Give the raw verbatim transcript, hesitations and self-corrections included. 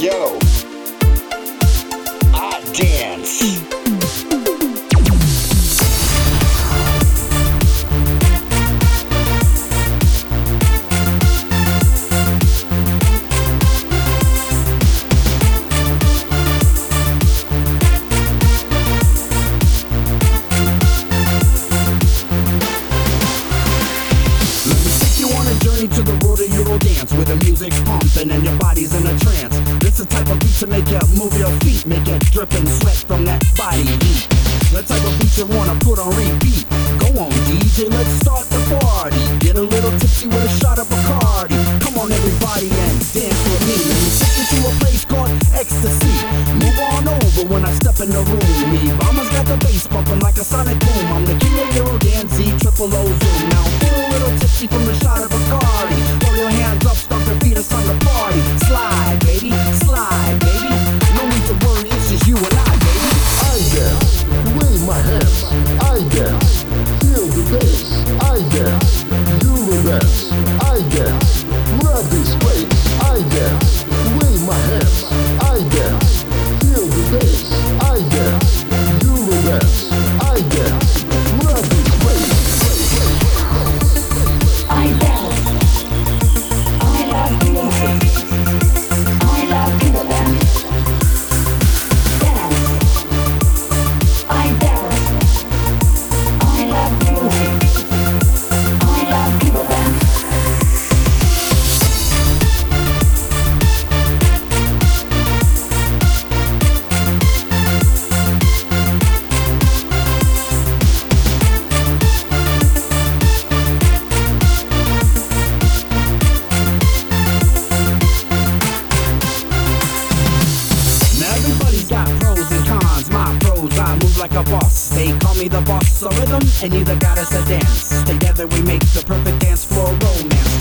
Yo, I dance. To the world of Euro dance, where the music's pumping and your body's in a trance. This the type of beat to make you move your feet, make it drip and sweat from that body heat. The type of beat you wanna put on repeat. Go on D J, let's start the party. Get a little tipsy with a shot of Bacardi. Come on everybody and dance with me. Let me take you to a place called ecstasy. Move on over when I step in the room. Me, Mama's got the bass bumping like a sonic boom. I'm the king of Euro dance, Z triple O zoom. Now feel a little tipsy from the shot of Bacardi. Throw your hands up, stomp your feet, it's time to party. Slide, baby, slide, baby. No need to worry, it's just you and I, baby. I dance, wave my hands. I dance, feel the bass. I dance, Euro dance. I dance, grab this place. I dance, wave my hands. I dance, feel the bass. I dance, Euro dance. I dance, grab this place. I dance. I love music. I love Euro dance. Dance. I dance. I love music. I love Euro dance. Now everybody's got pros and cons. My pros, I move like a boss. They call me the boss of rhythm, and neither got us a dance. Together we make the perfect dance floor romance.